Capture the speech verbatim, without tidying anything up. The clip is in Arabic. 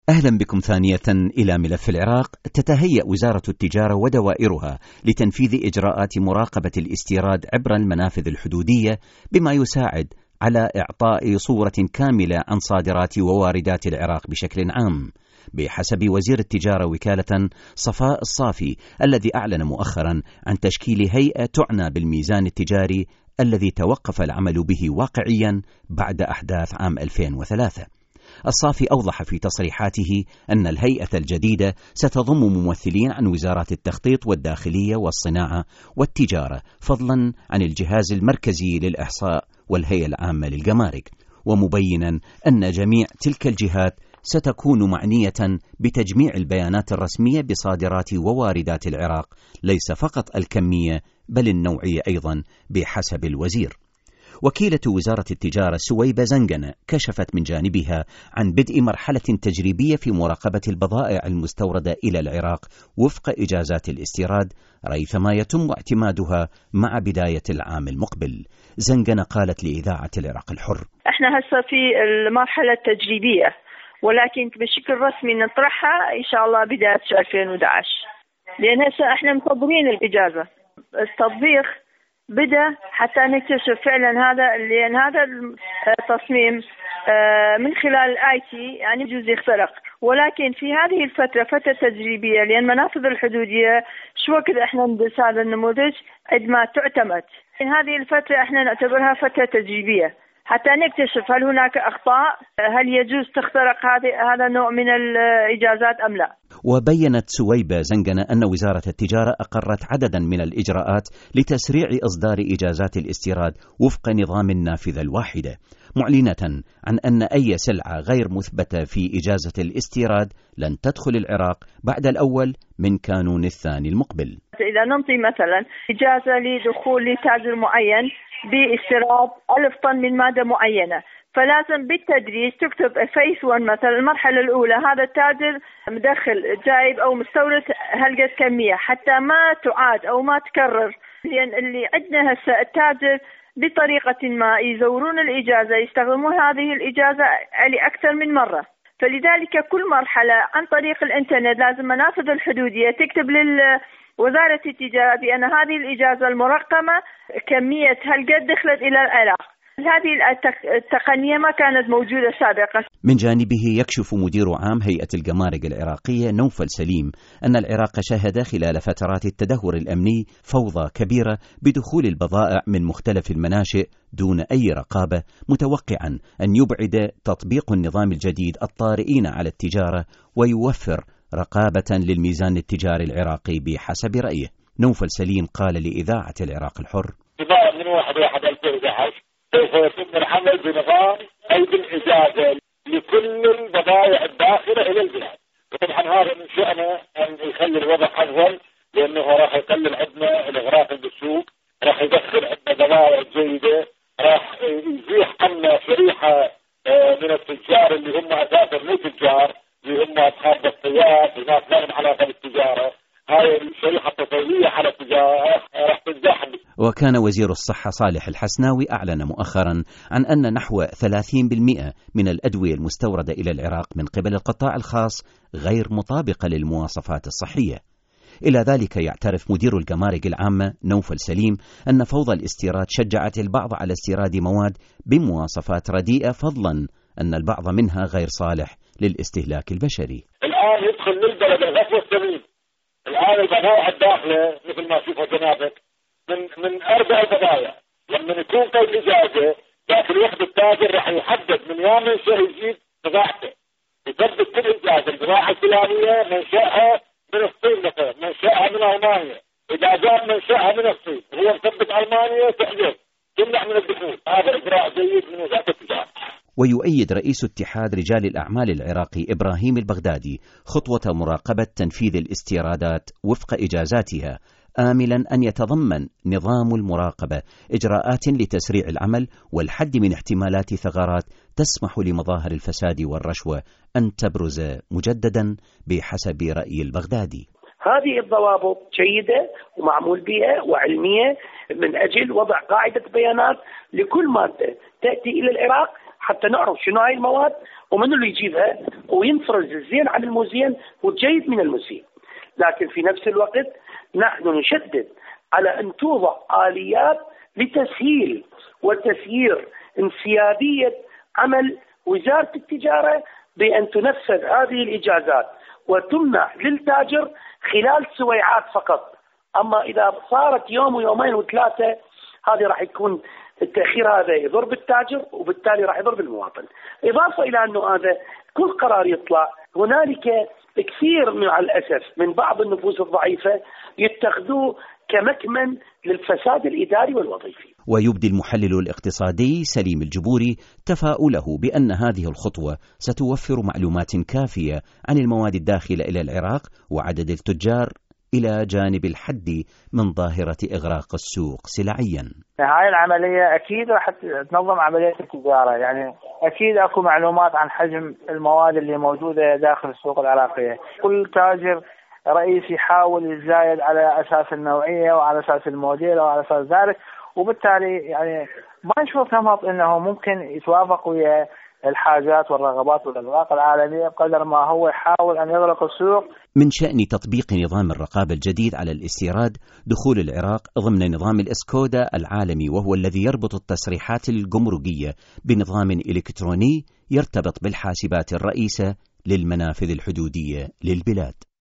أهلا بكم ثانية إلى ملف العراق. تتهيأ وزارة التجارة ودوائرها لتنفيذ إجراءات مراقبة الاستيراد عبر المنافذ الحدودية بما يساعد على إعطاء صورة كاملة عن صادرات وواردات العراق بشكل عام. بحسب وزير التجارة وكالة صفاء الصافي الذي أعلن مؤخرا عن تشكيل هيئة تعنى بالميزان التجاري الذي توقف العمل به واقعيا بعد أحداث عام ألفين وثلاثة. الصافي أوضح في تصريحاته أن الهيئة الجديدة ستضم ممثلين عن وزارات التخطيط والداخلية والصناعة والتجارة، فضلا عن الجهاز المركزي للإحصاء والهيئة العامة للجمارك، ومبينا أن جميع تلك الجهات ستكون معنية بتجميع البيانات الرسمية بصادرات وواردات العراق، ليس فقط الكمية بل النوعية أيضا بحسب الوزير. وكيلة وزارة التجارة سويبة زنجنة كشفت من جانبها عن بدء مرحلة تجريبية في مراقبة البضائع المستوردة إلى العراق وفق إجازات الاستيراد، ريثما يتم اعتمادها مع بداية العام المقبل. زنجنة قالت لإذاعة العراق الحر: احنا هسه في المرحلة التجريبية، ولكن بشكل رسمي نطرحها إن شاء الله بداية ألفين وأحد عشر، لأن هسه احنا مصدرين الإجازة. التطبيق بدأ حتى نكتشف فعلا هذا، لأن هذا التصميم من خلال الاي تي يعني يجوز يخترق، ولكن في هذه الفترة فترة تجريبية، لأن منافذ الحدودية شو وقت احنا ندرس هذا النموذج عندما تعتمد. في هذه الفترة احنا نعتبرها فترة تجريبية حتى نكتشف هل هناك أخطاء، هل يجوز تخترق هذا النوع من الإجازات أم لا. وبينت سويبة زنجنة أن وزارة التجارة أقرت عددا من الإجراءات لتسريع إصدار إجازات الاستيراد وفق نظام النافذة الواحدة، معلنة عن أن أي سلعة غير مثبتة في إجازة الاستيراد لن تدخل العراق بعد الأول من كانون الثاني المقبل. إذا ننطي مثلا إجازة لدخول لتاجر معين باستيراد ألف طن من مادة معينة، فلازم بالتدريج تكتب فيس ون مثلا المرحلة الأولى هذا التاجر مدخل جايب أو مستورد هالقد كمية، حتى ما تعاد أو ما تكرر، لأن اللي عندنا هسه التاجر بطريقة ما يزورون الإجازة يستخدمون هذه الإجازة لأكثر من مرة، فلذلك كل مرحلة عن طريق الإنترنت لازم منافذ الحدودية تكتب للوزارة التجارة بأن هذه الإجازة المرقمة كمية هالقد دخلت إلى العراق. هذه التقنية ما كانت موجودة سابقا. من جانبه يكشف مدير عام هيئة الجمارك العراقية نوفل سليم أن العراق شهد خلال فترات التدهور الأمني فوضى كبيرة بدخول البضائع من مختلف المناشئ دون أي رقابة، متوقعا أن يبعد تطبيق النظام الجديد الطارئين على التجارة ويوفر رقابة للميزان التجاري العراقي بحسب رأيه. نوفل سليم قال لإذاعة العراق الحر: من واحد واحد ألفين وأحد عشر سوف يتم العمل بنظام أي بالإجازة لكل البضائع الداخلة إلى البلاد، وطبعا هذا من شأنه أن يخلي الوضع أفضل، لأنه راح يقلل عندنا الإغراق بالسوق، راح يدخل عندنا بضائع جيدة، راح يزيح عنا شريحة من التجار اللي هم أساسا مو تجار، اللي هم أصحاب بطيات وناس ما لهم علاقة بالتجارة. هاي الشريحة التطويلية على التجارة راح تزدحم. وكان وزير الصحة صالح الحسناوي أعلن مؤخرا عن أن نحو ثلاثين بالمئة من الأدوية المستوردة إلى العراق من قبل القطاع الخاص غير مطابقة للمواصفات الصحية. إلى ذلك يعترف مدير الجمارك العامة نوفل سليم أن فوضى الاستيراد شجعت البعض على استيراد مواد بمواصفات رديئة، فضلا أن البعض منها غير صالح للاستهلاك البشري. الآن يدخل للبلد الغفوة السمين، الآن البضائع الداخلة مثل ما شوفوا جنابك من من أربع بضائع، لما يكون في الإجازة داخل ياخذ التاجر راح يحدد من يوم منشأ يجيب بضاعته، يثبت كل إجازة البضاعة الفلانية منشأها من الصين مثلا، منشأها من ألمانيا، إذا جاب منشأها من الصين هو مثبت ألمانيا تحجز تمنع من الدخول. هذا إجراء جيد من وزارة التجارة. ويؤيد رئيس اتحاد رجال الأعمال العراقي إبراهيم البغدادي خطوة مراقبة تنفيذ الاستيرادات وفق إجازاتها، آملا أن يتضمن نظام المراقبة إجراءات لتسريع العمل والحد من احتمالات ثغرات تسمح لمظاهر الفساد والرشوة أن تبرز مجددا بحسب رأي البغدادي. هذه الضوابط جيدة ومعمول بها وعلمية من أجل وضع قاعدة بيانات لكل مادة تأتي إلى العراق حتى نعرف شنو هاي المواد ومن اللي يجيبها، وينفرز الزين عن المزين والجيد من المزين. لكن في نفس الوقت نحن نشدد على أن توضع آليات لتسهيل وتسيير انسيابية عمل وزارة التجارة بأن تنفذ هذه الإجازات وتمنح للتاجر خلال سويعات فقط. أما إذا صارت يوم ويومين وثلاثة هذه راح يكون التأخير هذا يضر بالتاجر وبالتالي راح يضر بالمواطن. إضافة إلى أنه هذا كل قرار يطلع هنالك كثير مع الأسف من بعض النفوس الضعيفة يتخذوه كمكمن للفساد الإداري والوظيفي. ويبدي المحلل الاقتصادي سليم الجبوري تفاؤله بأن هذه الخطوة ستوفر معلومات كافية عن المواد الداخلة إلى العراق وعدد التجار إلى جانب الحد من ظاهرة إغراق السوق سلعيا. هاي العملية أكيد راح تنظم عملية التجارة، يعني أكيد أكو معلومات عن حجم المواد اللي موجودة داخل السوق العراقية. كل تاجر رئيس يحاول يزايد على أساس النوعية وعلى أساس الموديل وعلى أساس ذلك، وبالتالي يعني ما نشوف نمط إنه ممكن يتوافق ويا الحاجات والرغبات والأذواق العالمية بقدر ما هو يحاول أن يغلق السوق. من شأن تطبيق نظام الرقابة الجديد على الاستيراد دخول العراق ضمن نظام الإسكودا العالمي، وهو الذي يربط التصريحات الجمركية بنظام إلكتروني يرتبط بالحاسبات الرئيسة للمنافذ الحدودية للبلاد.